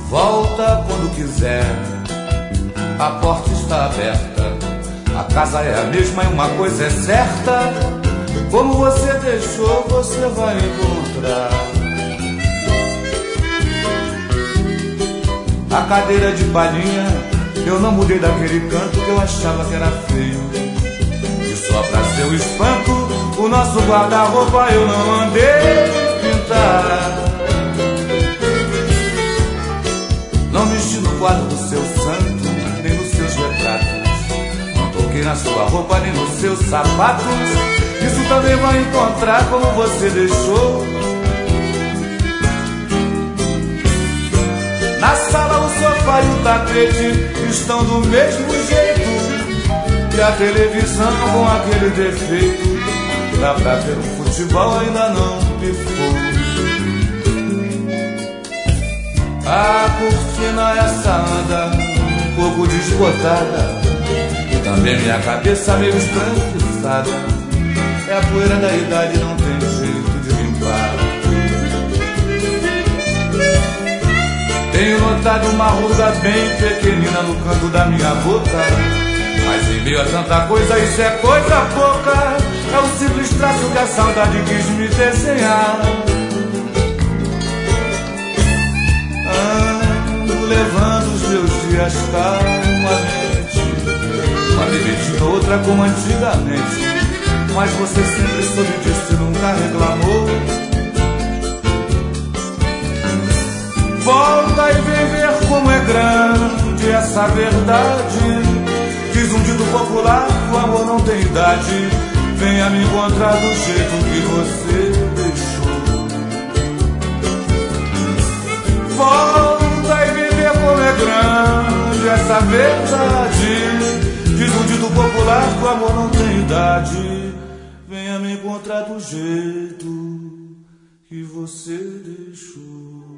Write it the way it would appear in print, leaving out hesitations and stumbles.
Volta quando quiser, a porta está aberta. A casa é a mesma e uma coisa é certa: como você deixou, você vai encontrar. A cadeira de palhinha, eu não mudei daquele canto que eu achava que era feio. E só pra seu espanto, o nosso guarda-roupa eu não mandei pintar. Não mexi no quadro do seu santo, nem nos seus retratos. Não toquei na sua roupa, nem nos seus sapatos. Isso também vai encontrar como você deixou. Na sala o sofá e o tapete estão do mesmo jeito. E a televisão com aquele defeito, dá pra ver um futebol, ainda não pifou. A cortina essa anda um pouco desbotada, e também minha cabeça meio esbranquiçada. É a poeira da idade, não tem jeito de limpar. Tenho notado uma ruga bem pequenina no canto da minha boca, mas em meio a tanta coisa isso é coisa pouca. É o simples traço que a saudade quis me desenhar. Ando levando os meus dias calmamente, uma bebidinha ou outra como antigamente. Mas você sempre soube disso e nunca reclamou. Volta e vem ver como é grande essa verdade. Diz um dito popular, o amor não tem idade. Venha me encontrar do jeito que você deixou. Volta e vem ver como é grande essa verdade. Diz um dito popular, o amor não tem idade. Venha me encontrar do jeito que você deixou.